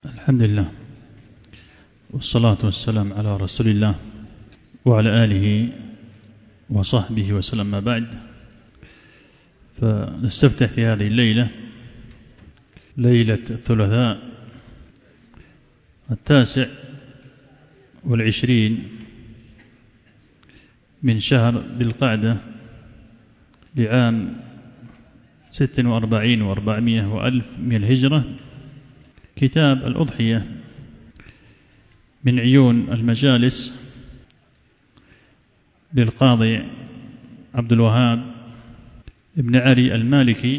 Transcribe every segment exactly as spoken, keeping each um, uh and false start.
الحمد لله والصلاة والسلام على رسول الله وعلى آله وصحبه وسلم. ما بعد، فنستفتح في هذه الليلة، ليلة الثلاثاء التاسع والعشرين من شهر ذي القعدة لعام ست وأربعين وأربعمائة وألف من الهجرة، كتاب الأضحية من عيون المجالس للقاضي عبد الوهاب ابن علي المالكي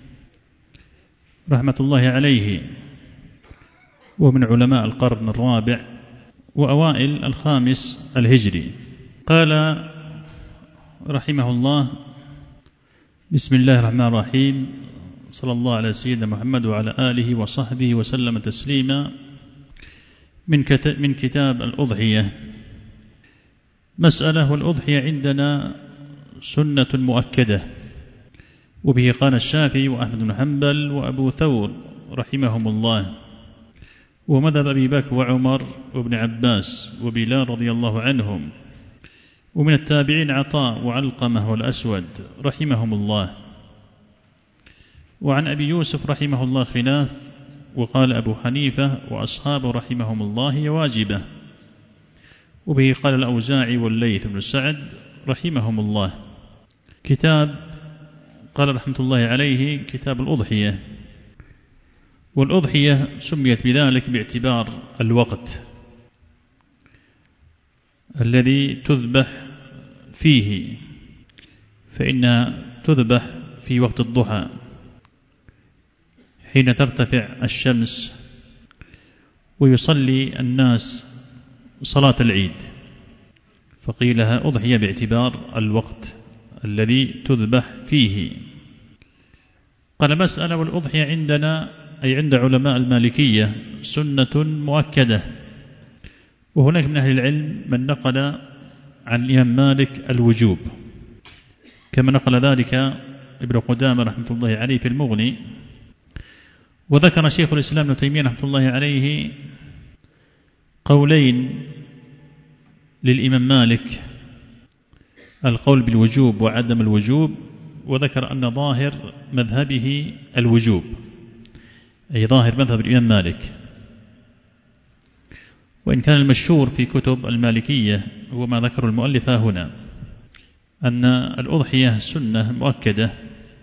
رحمة الله عليه، ومن علماء القرن الرابع وأوائل الخامس الهجري. قال رحمه الله: بسم الله الرحمن الرحيم، صلى الله على سيدنا محمد وعلى آله وصحبه وسلم تسليما. من من كتاب الأضحية. مسألة: والأضحية عندنا سنة مؤكدة، وبه قال الشافعي وأحمد بن حنبل وأبو ثور رحمهم الله، ومذهب أبي بكر وعمر وابن عباس وبلال رضي الله عنهم، ومن التابعين عطاء وعلقمة والأسود رحمهم الله. وعن أبي يوسف رحمه الله خلاف، وقال أبو حنيفة وأصحابه رحمهم الله هي واجبة، وبه قال الأوزاعي والليث بن سعد رحمهم الله. كتاب قال رحمة الله عليه كتاب الأضحية. والأضحية سميت بذلك باعتبار الوقت الذي تذبح فيه، فإنها تذبح في وقت الضحى حين ترتفع الشمس ويصلي الناس صلاة العيد، فقيل لها أضحية باعتبار الوقت الذي تذبح فيه. قال: مسألة: والأضحية عندنا أي عند علماء المالكية سنة مؤكدة. وهناك من أهل العلم من نقل عن الإمام مالك الوجوب، كما نقل ذلك ابن قدامة رحمة الله عليه في المغني. وذكر شيخ الإسلام ابن تيمية رحمة الله عليه قولين للإمام مالك: القول بالوجوب وعدم الوجوب، وذكر أن ظاهر مذهبه الوجوب، أي ظاهر مذهب الإمام مالك. وإن كان المشهور في كتب المالكية هو ما ذكر المؤلف هنا، أن الأضحية سنة مؤكدة.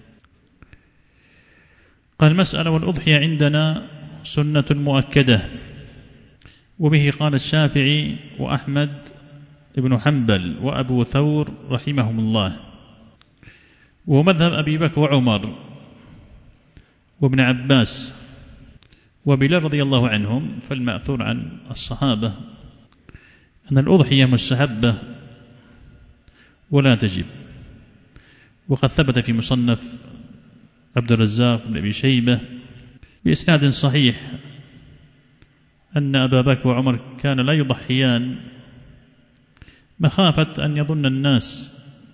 قال: مسألة: والأضحية عندنا سنة مؤكدة، وبه قال الشافعي وأحمد بن حنبل وأبو ثور رحمهم الله، ومذهب أبي بكر وعمر وابن عباس وبلال رضي الله عنهم. فالمأثور عن الصحابة أن الأضحية مستحبة ولا تجب. وقد ثبت في مصنف عبد الرزاق بن أبي شيبة بإسناد صحيح أن أبا بكر وعمر كان لا يضحيان مخافة أن يظن الناس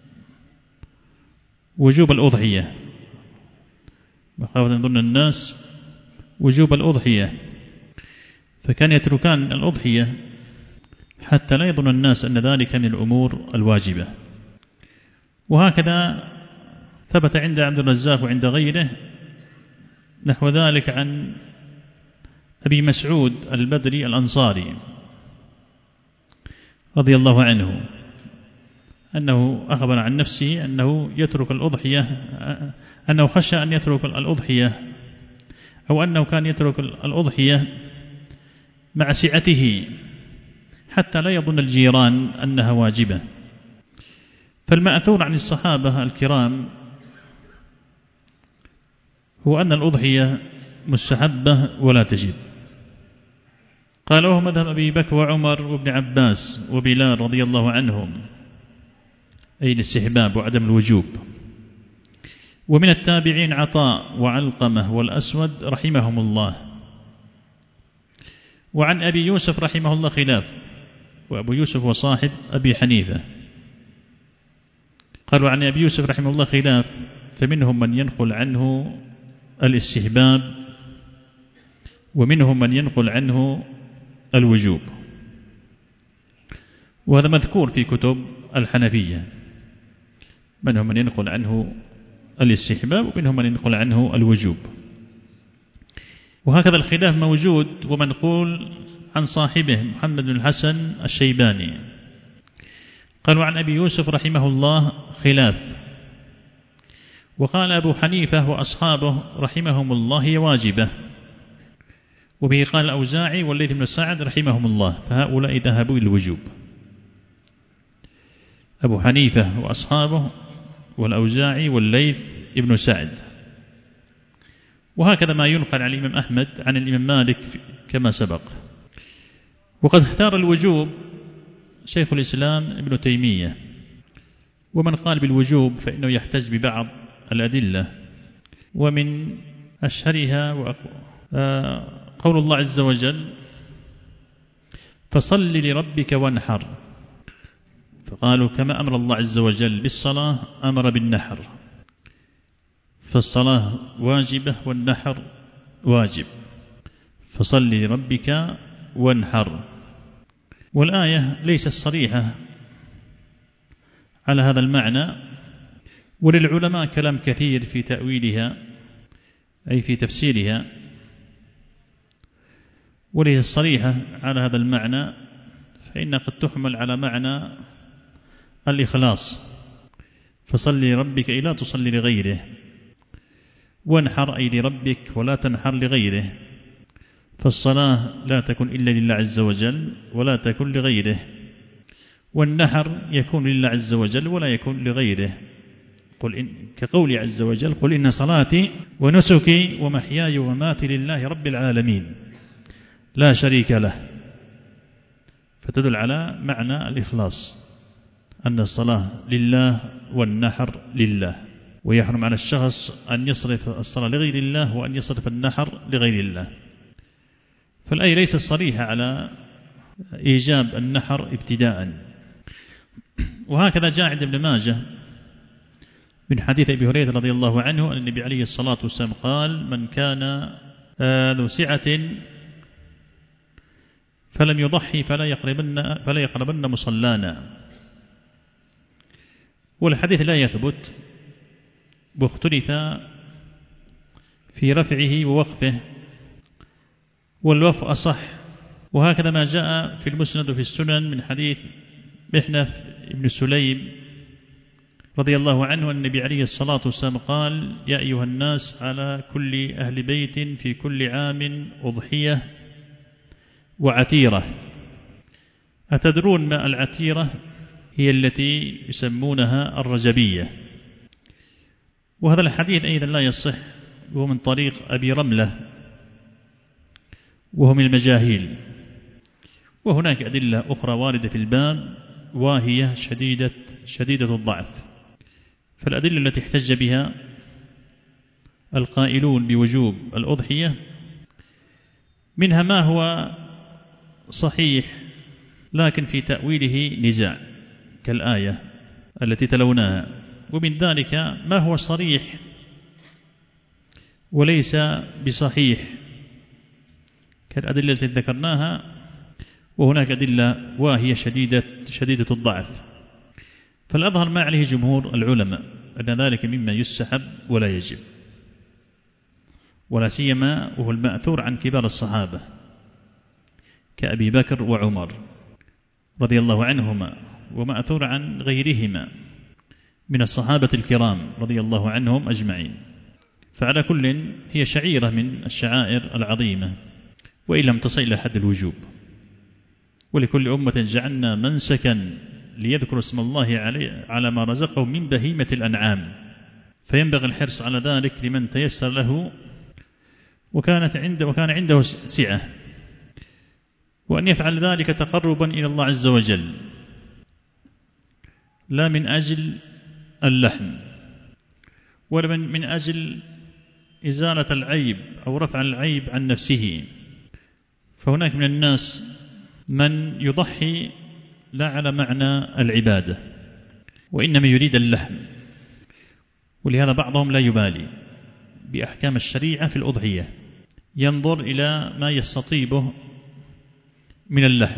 وجوب الأضحية، مخافة أن يظن الناس وجوب الأضحية، فكان يتركان الأضحية حتى لا يظن الناس أن ذلك من الأمور الواجبة. وهكذا ثبت عند عبد الرزاق وعند غيره نحو ذلك عن أبي مسعود البدري الأنصاري رضي الله عنه، أنه أخبر عن نفسه أنه يترك الأضحية، أنه خشى أن يترك الأضحية، أو أنه كان يترك الأضحية مع سعته حتى لا يظن الجيران أنها واجبة. فالمأثور عن الصحابة الكرام هو أن الأضحية مستحبة ولا تجب. قال: وهو مذهب أبي بكر وعمر وابن عباس وبلال رضي الله عنهم، أي الاستحباب وعدم الوجوب. ومن التابعين عطاء وعلقمة والأسود رحمهم الله. وعن أبي يوسف رحمه الله خلاف، وأبو يوسف هو صاحب أبي حنيفة. قالوا عن أبي يوسف رحمه الله خلاف، فمنهم من ينقل عنه الاستحباب ومنهم من ينقل عنه الوجوب، وهذا مذكور في كتب الحنفية، منهم من ينقل عنه الاستحباب ومنهم من ينقل عنه الوجوب. وهكذا الخلاف موجود ومنقول عن صاحبه محمد بن الحسن الشيباني، قالوا عن أبي يوسف رحمه الله خلاف، وقال أبو حنيفة وأصحابه رحمهم الله هي واجبة، وبه قال الأوزاعي والليث بن سعد رحمهم الله، فهؤلاء ذهبوا إلى الوجوب، أبو حنيفة وأصحابه والأوزاعي والليث بن سعد. وهكذا ما ينقل عن الإمام أحمد عن الإمام مالك كما سبق. وقد اختار الوجوب شيخ الإسلام ابن تيمية، ومن قال بالوجوب فإنه يحتج ببعض الأدلة، ومن أشهرها قول الله عز وجل فصل لربك وانحر، فقالوا كما أمر الله عز وجل بالصلاة أمر بالنحر، فالصلاة واجبة والنحر واجب، فصل لربك وانحر. والآية ليست صريحة على هذا المعنى، وللعلماء كلام كثير في تأويلها أي في تفسيرها، وليست صريحة على هذا المعنى، فإنها قد تحمل على معنى الإخلاص، فصل لربك أي لا تصلي لغيره، وانحر أي لربك ولا تنحر لغيره، فالصلاة لا تكن إلا لله عز وجل ولا تكن لغيره، والنحر يكون لله عز وجل ولا يكون لغيره، قل إن كقول عز وجل قل إن صلاتي ونسكي ومحياي ومماتي لله رب العالمين لا شريك له، فتدل على معنى الإخلاص أن الصلاة لله والنحر لله، ويحرم على الشخص أن يصرف الصلاة لغير الله وأن يصرف النحر لغير الله. فالآية ليست صريحة على إيجاب النحر ابتداء. وهكذا جاء عند ابن ماجه من حديث أبي هريرة رضي الله عنه أن النبي عليه الصلاة والسلام قال من كان ذو سعة فلم يضحي فلا يقربن, فلا يقربن مصلانا. والحديث لا يثبت، واختلف في رفعه ووقفه، والوقف أصح. وهكذا ما جاء في المسند وفي السنن من حديث محنف بن سليم رضي الله عنه أن النبي عليه الصلاة والسلام قال يا أيها الناس على كل أهل بيت في كل عام أضحية وعتيرة. أتدرون ما العتيرة؟ هي التي يسمونها الرجبية. وهذا الحديث أيضا لا يصح، وهو من طريق أبي رملة وهو من المجاهيل. وهناك أدلة أخرى واردة في الباب وهي شديدة, شديدة الضعف. فالأدلة التي احتج بها القائلون بوجوب الأضحية منها ما هو صحيح لكن في تأويله نزاع كالآية التي تلوناها، ومن ذلك ما هو صريح وليس بصحيح كالأدلة التي ذكرناها، وهناك أدلة وهي شديدة, شديدة الضعف. فالأظهر ما عليه جمهور العلماء أن ذلك مما يستحب ولا يجب، ولا سيما وهو المأثور عن كبار الصحابة كأبي بكر وعمر رضي الله عنهما، ومأثور عن غيرهما من الصحابة الكرام رضي الله عنهم أجمعين. فعلى كل هي شعيرة من الشعائر العظيمة وإن لم تصل إلى حد الوجوب. ولكل أمة جعلنا منسكا ليذكروا اسم الله عليه على ما رزقهم من بهيمة الأنعام، فينبغي الحرص على ذلك لمن تيسر له وكانت عنده وكان عنده سعة، وأن يفعل ذلك تقربا إلى الله عز وجل لا من أجل اللحم ولا من أجل إزالة العيب أو رفع العيب عن نفسه. فهناك من الناس من يضحي لا على معنى العبادة وإنما يريد اللحم، ولهذا بعضهم لا يبالي بأحكام الشريعة في الأضحية، ينظر إلى ما يستطيبه من اللحم،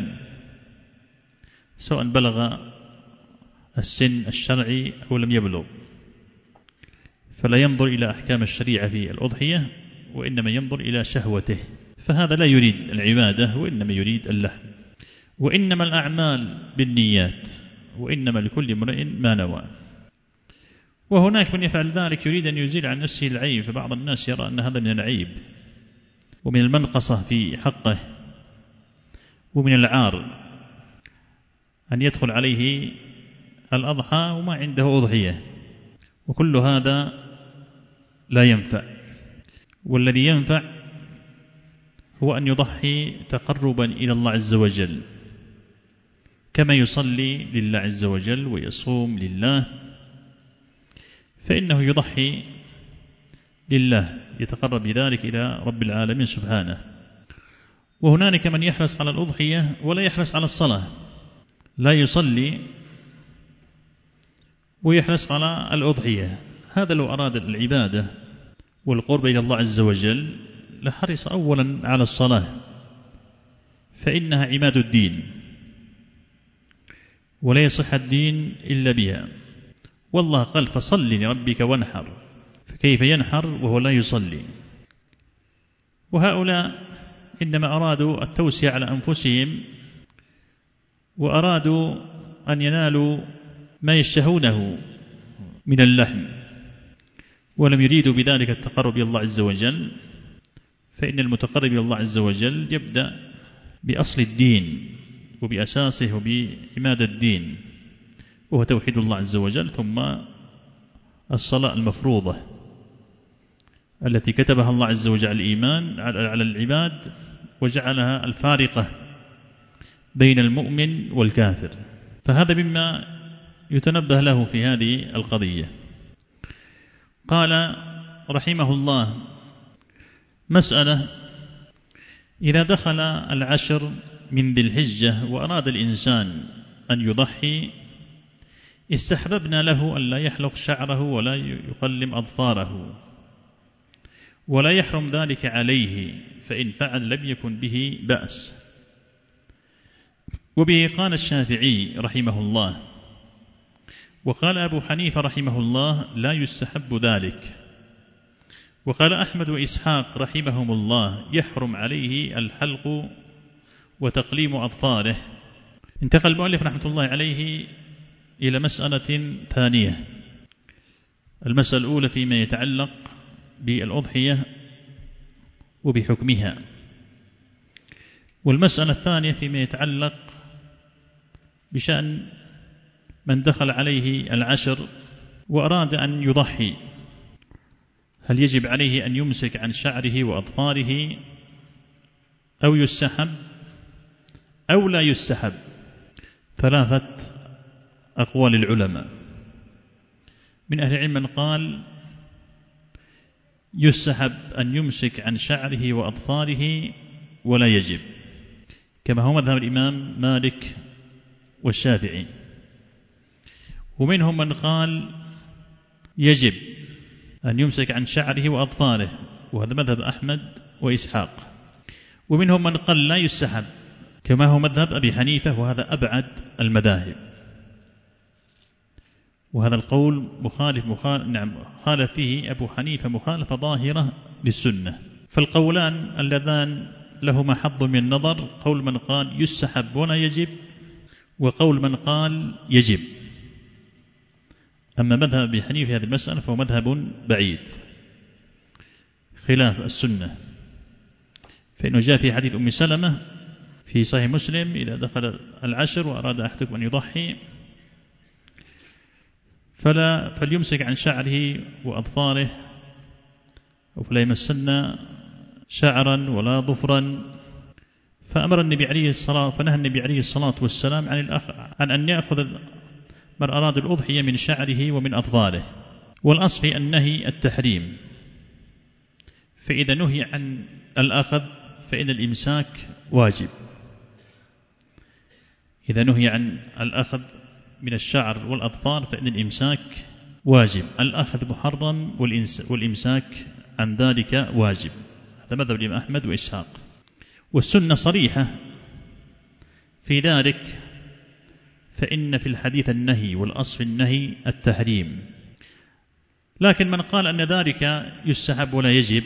سواء بلغ السن الشرعي أو لم يبلغ، فلا ينظر إلى أحكام الشريعة في الأضحية، وإنما ينظر إلى شهوته، فهذا لا يريد العبادة وإنما يريد اللحم. وإنما الأعمال بالنيات، وإنما لكل امرئ ما نوى. وهناك من يفعل ذلك يريد أن يزيل عن نفسه العيب، فبعض الناس يرى أن هذا من العيب ومن المنقصة في حقه ومن العار أن يدخل عليه الأضحى وما عنده أضحية، وكل هذا لا ينفع. والذي ينفع هو أن يضحي تقربا إلى الله عز وجل، كما يصلي لله عز وجل ويصوم لله، فإنه يضحي لله يتقرب بذلك إلى رب العالمين سبحانه. وهناك من يحرص على الأضحية ولا يحرص على الصلاة، لا يصلي ويحرص على الأضحية. هذا لو أراد العبادة والقرب إلى الله عز وجل لحرص أولا على الصلاة، فإنها عماد الدين ولا يصح الدين إلا بها. والله قال فصل لربك وانحر، فكيف ينحر وهو لا يصلي؟ وهؤلاء إنما أرادوا التوسيع على أنفسهم، وأرادوا أن ينالوا ما يشتهونه من اللحم، ولم يريدوا بذلك التقرب إلى الله عز وجل. فإن المتقرب إلى الله عز وجل يبدأ بأصل الدين وبأساسه وبعماد الدين، وهو توحيد الله عز وجل، ثم الصلاة المفروضة التي كتبها الله عز وجل الإيمان على العباد، وجعلها الفارقة بين المؤمن والكافر. فهذا مما يتنبه له في هذه القضية. قال رحمه الله: مسألة: إذا دخل العشر من ذي الحجة وأراد الإنسان أن يضحي، استحببنا له أن لا يحلق شعره ولا يقلم أظفاره، ولا يحرم ذلك عليه، فإن فعل لم يكن به بأس. وبه قال الشافعي رحمه الله، وقال أبو حنيفة رحمه الله: لا يستحب ذلك. وقال أحمد وإسحاق رحمهم الله: يحرم عليه الحلق وتقليم أظفاره. انتقل المؤلف رحمة الله عليه إلى مسألة ثانية. المسألة الأولى فيما يتعلق بالأضحية وبحكمها، والمسألة الثانية فيما يتعلق بشأن من دخل عليه العشر وأراد أن يضحي، هل يجب عليه أن يمسك عن شعره وأظفاره، أو يستحب أو لا يستحب؟ ثلاثة أقوال العلماء. من أهل العلم من قال يستحب أن يمسك عن شعره وأظفاره ولا يجب، كما هو مذهب الإمام مالك والشافعي. ومنهم من قال يجب أن يمسك عن شعره وأظفاره، وهذا مذهب أحمد وإسحاق. ومنهم من قال لا يستحب، كما هو مذهب أبي حنيفة، وهذا أبعد المذاهب. وهذا القول مخالف مخالف نعم خالف فيه أبو حنيفة مخالفة ظاهرة للسنة. فالقولان اللذان لهما حظ من النظر: قول من قال يستحب ولا يجب، وقول من قال يجب. أما مذهب أبي حنيفة في هذه المسألة فهو مذهب بعيد خلاف السنة، فإنه جاء في حديث أم سلمة في صحيح مسلم: إذا دخل العشر وأراد أحدكم أن يضحي فلا فليمسك عن شعره وأظفاره، وفلا يمسن شعرا ولا ظفرا. فأمر النبي عليه الصلاة فنهى النبي عليه الصلاة والسلام عن الأخ عن أن يأخذ من أراد الأضحية من شعره ومن أظفاره. والأصل في النهي التحريم، فإذا نهي عن الأخذ فإن الإمساك واجب. إذا نهي عن الأخذ من الشعر والأظفار فإن الإمساك واجب. الأخذ محرم والإمساك عن ذلك واجب. هذا مذهب الإمام أحمد وإسحاق. والسنة صريحة في ذلك، فإن في الحديث النهي والأصل النهي التحريم. لكن من قال أن ذلك يستحب ولا يجب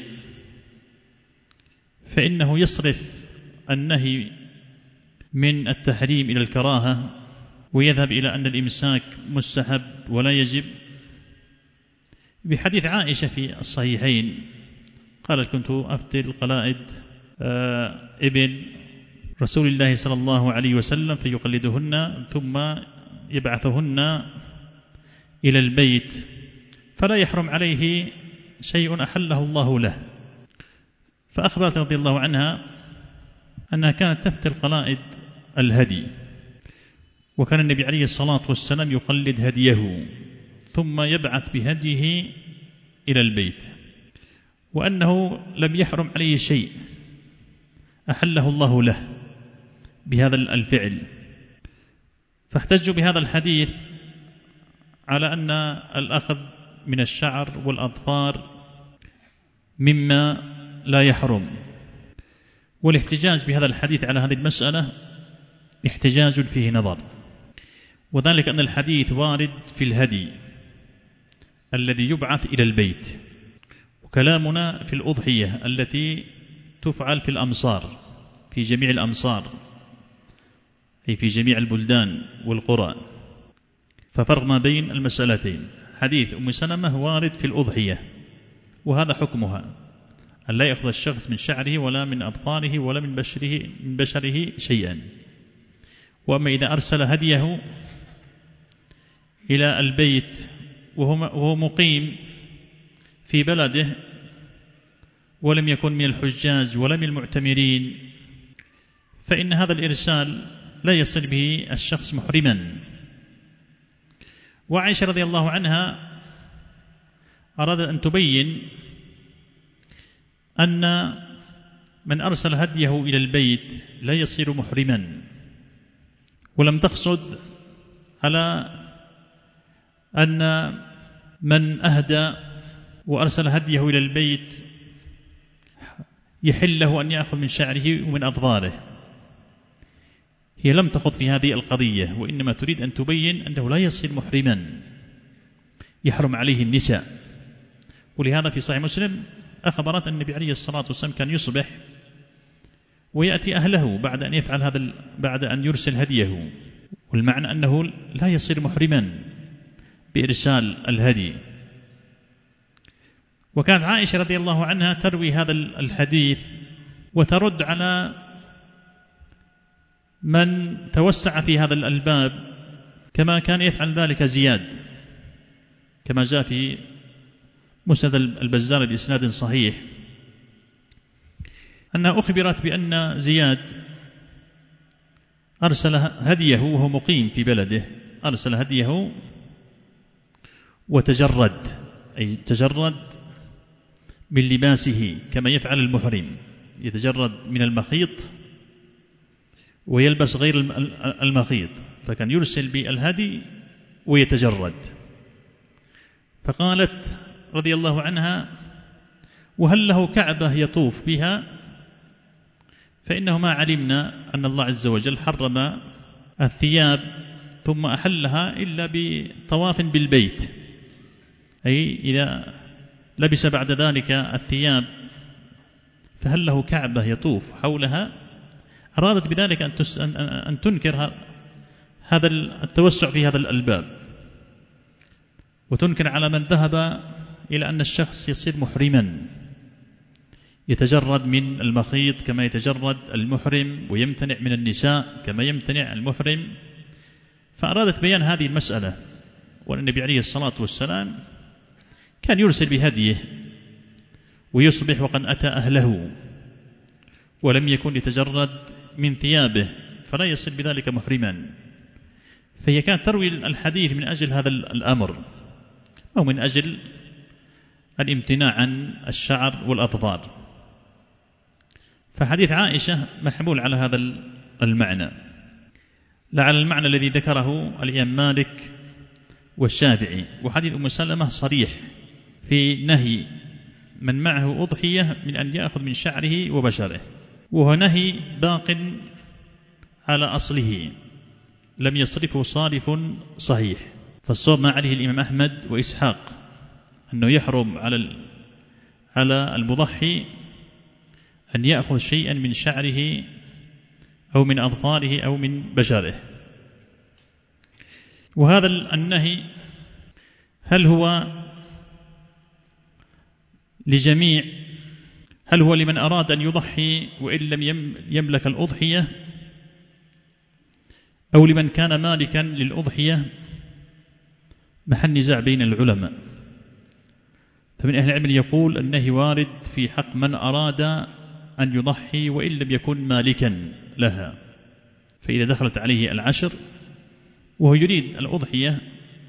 فإنه يصرف النهي من التحريم إلى الكراهة ويذهب إلى أن الإمساك مستحب ولا يجب، بحديث عائشة في الصحيحين قالت: كنت أفتي القلائد ابن رسول الله صلى الله عليه وسلم فيقلدهن ثم يبعثهن إلى البيت فلا يحرم عليه شيء أحله الله له. فأخبرت رضي الله عنها أنها كانت تفتي القلائد الهدي، وكان النبي عليه الصلاة والسلام يقلد هديه ثم يبعث بهديه إلى البيت، وأنه لم يحرم عليه شيء أحله الله له بهذا الفعل. فاحتجوا بهذا الحديث على أن الأخذ من الشعر والأظفار مما لا يحرم، والاحتجاج بهذا الحديث على هذه المسألة احتجاج فيه نظر، وذلك أن الحديث وارد في الهدي الذي يبعث إلى البيت، وكلامنا في الأضحية التي تفعل في الأمصار في جميع الأمصار أي في جميع البلدان والقرى. ففرق ما بين المسألتين. حديث أم سلمة وارد في الأضحية وهذا حكمها، أن لا يأخذ الشخص من شعره ولا من أظفاره ولا من بشره, من بشره شيئا. وأما إذا أرسل هديه إلى البيت وهو مقيم في بلده ولم يكن من الحجاج ولا من المعتمرين فإن هذا الإرسال لا يصل به الشخص محرما. وعائشة رضي الله عنها أرادت أن تبين أن من أرسل هديه إلى البيت لا يصير محرما، ولم تقصد على أن من أهدى وأرسل هديه إلى البيت يحل له أن يأخذ من شعره ومن أظفاره. هي لم تخض في هذه القضية، وإنما تريد أن تبين أنه لا يصير محرما يحرم عليه النساء. ولهذا في صحيح مسلم أخبرت أن النبي عليه الصلاة والسلام كان يصبح ويأتي أهله بعد أن يفعل هذا بعد أن يرسل هديه، والمعنى أنه لا يصير محرما بإرسال الهدي. وكانت عائشة رضي الله عنها تروي هذا الحديث وترد على من توسع في هذا الباب كما كان يفعل ذلك زياد، كما جاء في مسند البزار بإسناد صحيح أنها أخبرت بأن زياد أرسل هديه وهو مقيم في بلده، أرسل هديه وتجرد، أي تجرد من لباسه كما يفعل المحرم، يتجرد من المخيط ويلبس غير المخيط، فكان يرسل بالهدي ويتجرد. فقالت رضي الله عنها: وهل له كعبة يطوف بها؟ فإنه ما علمنا أن الله عز وجل حرم الثياب ثم أحلها إلا بطواف بالبيت، أي إذا لبس بعد ذلك الثياب فهل له كعبة يطوف حولها؟ أرادت بذلك أن تنكر هذا التوسع في هذا الباب، وتنكر على من ذهب إلى أن الشخص يصير محرما يتجرد من المخيط كما يتجرد المحرم ويمتنع من النساء كما يمتنع المحرم. فأرادت بيان هذه المسألة، وأن النبي عليه الصلاة والسلام كان يرسل بهديه ويصبح وقد أتى أهله ولم يكن يتجرد من ثيابه فلا يصل بذلك محرما. فهي كانت تروي الحديث من أجل هذا الأمر أو من أجل الامتناع عن الشعر والأظفار. فحديث عائشة محمول على هذا المعنى، لا على المعنى الذي ذكره الإمام مالك والشافعي. وحديث أم سلمة صريح في نهي من معه أضحية من أن يأخذ من شعره وبشره، وهو نهي باق على أصله لم يصرفه صارف صحيح. فالصواب ما عليه الإمام أحمد وإسحاق أنه يحرم على على المضحي أن يأخذ شيئا من شعره أو من أظفاره أو من بشره. وهذا النهي هل هو لجميع هل هو لمن أراد أن يضحي وإن لم يملك الأضحية، أو لمن كان مالكا للأضحية؟ محل نزاع بين العلماء. فمن أهل العلم يقول النهي وارد في حق من أراد أن يضحي وإن لم يكن مالكا لها، فإذا دخلت عليه العشر وهو يريد الأضحية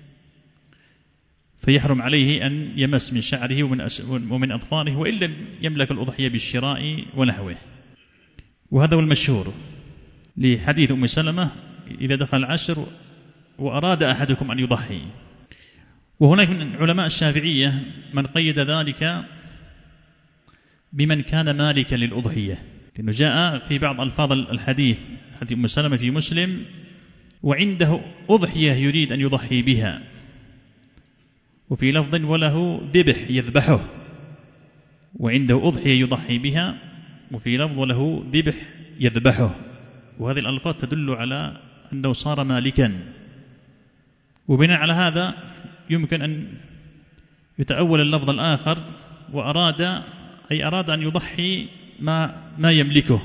فيحرم عليه أن يمس من شعره ومن أظفاره وإن لم يملك الأضحية بالشراء ونحوه. وهذا هو المشهور لحديث أم سلمة إذا دخل العشر وأراد أحدكم أن يضحي. وهناك من علماء الشافعية من قيد ذلك بمن كان مالكا للأضحية، لأنه جاء في بعض ألفاظ الحديث حديث أم سلمة في مسلم وعنده أضحية يريد أن يضحي بها، وفي لفظ وله ذبح يذبحه، وعنده أضحية يضحي بها، وفي لفظ وله ذبح يذبحه. وهذه الألفاظ تدل على أنه صار مالكا. وبناء على هذا يمكن أن يتأول اللفظ الآخر وأراد أي أراد أن يضحي ما ما يملكه،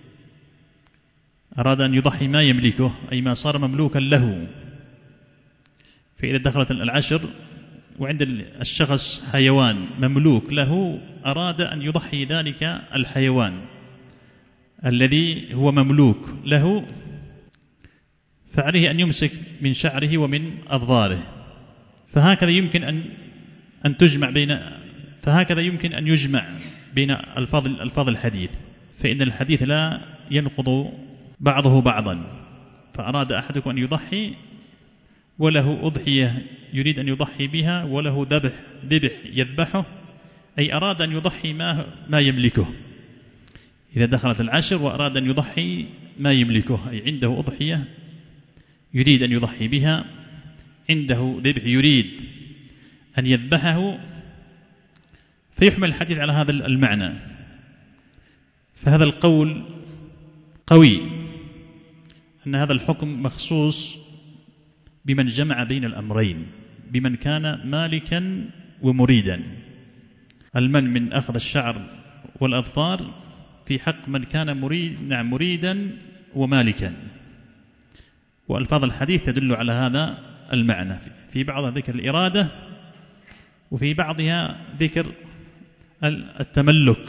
أراد أن يضحي ما يملكه أي ما صار مملوكا له. فإذا دخلت العشر وعند الشخص حيوان مملوك له أراد أن يضحي ذلك الحيوان الذي هو مملوك له، فعليه أن يمسك من شعره ومن أظفاره. فهكذا يمكن أن أن تجمع بين فهكذا يمكن أن يجمع بين ألفاظ الألفاظ الحديث، فإن الحديث لا ينقض بعضه بعضا. فأراد أحدكم أن يضحي وله أضحية يريد أن يضحي بها وله ذبح ذبح يذبحه، أي أراد أن يضحي ما ما يملكه. إذا دخلت العشر وأراد أن يضحي ما يملكه أي عنده أضحية يريد أن يضحي بها، عنده ذبح يريد أن يذبحه، فيحمل الحديث على هذا المعنى. فهذا القول قوي أن هذا الحكم مخصوص بمن جمع بين الأمرين، بمن كان مالكا ومريدا. المن من أخذ الشعر والأظفار في حق من كان مريد نعم مريدا ومالكا. وألفاظ الحديث تدل على هذا المعنى، في بعضها ذكر الإرادة وفي بعضها ذكر التملك،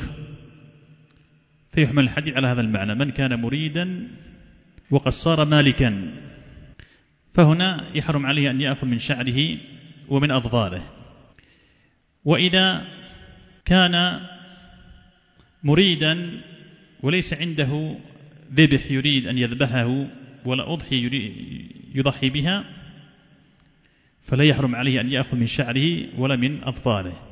فيحمل الحديث على هذا المعنى من كان مريدا وقد صار مالكا، فهنا يحرم عليه أن يأخذ من شعره ومن أظفاره. وإذا كان مريدا وليس عنده ذبح يريد أن يذبحه ولا أضحي يضحي بها، فلا يحرم عليه أن يأخذ من شعره ولا من أظفاره.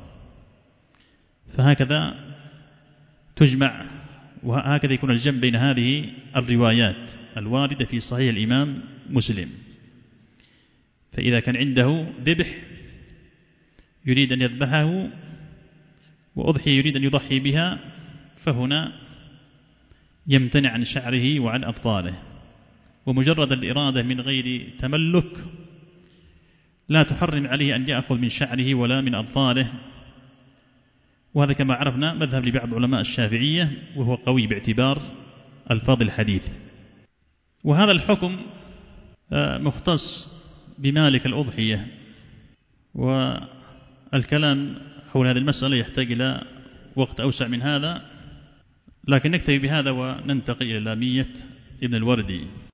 فهكذا تجمع وهكذا يكون الجمع بين هذه الروايات الواردة في صحيح الإمام مسلم. فإذا كان عنده ذبح يريد أن يذبحه وأضحي يريد أن يضحي بها، فهنا يمتنع عن شعره وعن أظفاره. ومجرد الإرادة من غير تملك لا تحرم عليه أن يأخذ من شعره ولا من أظفاره. وهذا كما عرفنا مذهب لبعض علماء الشافعية، وهو قوي باعتبار ألفاظ الحديث. وهذا الحكم مختص بمالك الأضحية، والكلام حول هذه المسألة يحتاج إلى وقت أوسع من هذا، لكن نكتفي بهذا وننتقل إلى لامية ابن الوردي.